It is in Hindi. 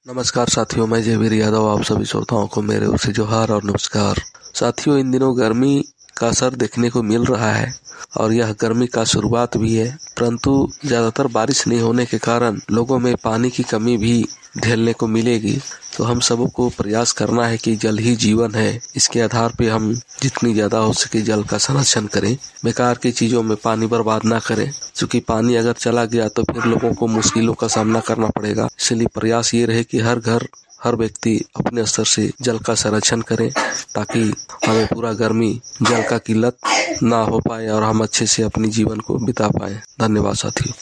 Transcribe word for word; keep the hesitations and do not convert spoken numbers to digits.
नमस्कार साथियों, मैं जयवीर यादव आप सभी श्रोताओं को मेरे ओर से जोहार और नमस्कार। साथियों, इन दिनों गर्मी का असर देखने को मिल रहा है और यह गर्मी का शुरुआत भी है, परंतु ज्यादातर बारिश नहीं होने के कारण लोगों में पानी की कमी भी झेलने को मिलेगी। तो हम सबको प्रयास करना है कि जल ही जीवन है, इसके आधार पे हम जितनी ज्यादा हो सके जल का संरक्षण करें, बेकार की चीजों में पानी बर्बाद ना करें, क्योंकि पानी अगर चला गया तो फिर लोगों को मुश्किलों का सामना करना पड़ेगा। इसलिए प्रयास ये रहे कि हर घर हर व्यक्ति अपने स्तर से जल का संरक्षण करें, ताकि हमें पूरा गर्मी जल का किल्लत ना हो पाए और हम अच्छे से अपनी जीवन को बिता पाए। धन्यवाद साथियों।